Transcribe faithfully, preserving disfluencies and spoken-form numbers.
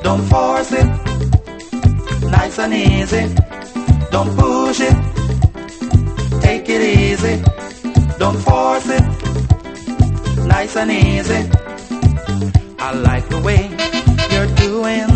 Don't force it, nice and easy. Don't push it, take it easy. Don't force it, nice and easy. I like the way you're doing